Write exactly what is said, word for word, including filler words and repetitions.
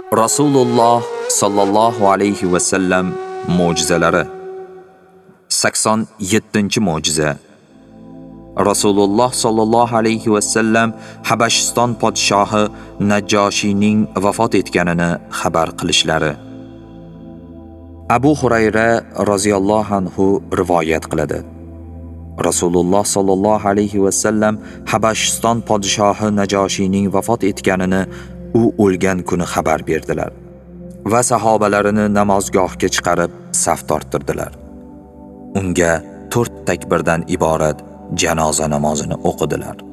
Rasululloh sallallohu alayhi va sallam mo'jizalari. sakson yettinchi mo'jiza. Rasululloh sallallohu alayhi va sallam Habashiston podshohi Najjoshiyning vafot etganini xabar qilishlari. Abu Hurayra roziyallohu anhu rivoyat qiladi. Rasululloh sallallohu alayhi va sallam Habashiston podshohi Najjoshiyning vafot etganini u o'lgan kuni xabar berdilar va sahobalarini namozgohga chiqarib saf torttirdilar. Unga to'rt takbirdan iborat janoza namozini o'qidilar.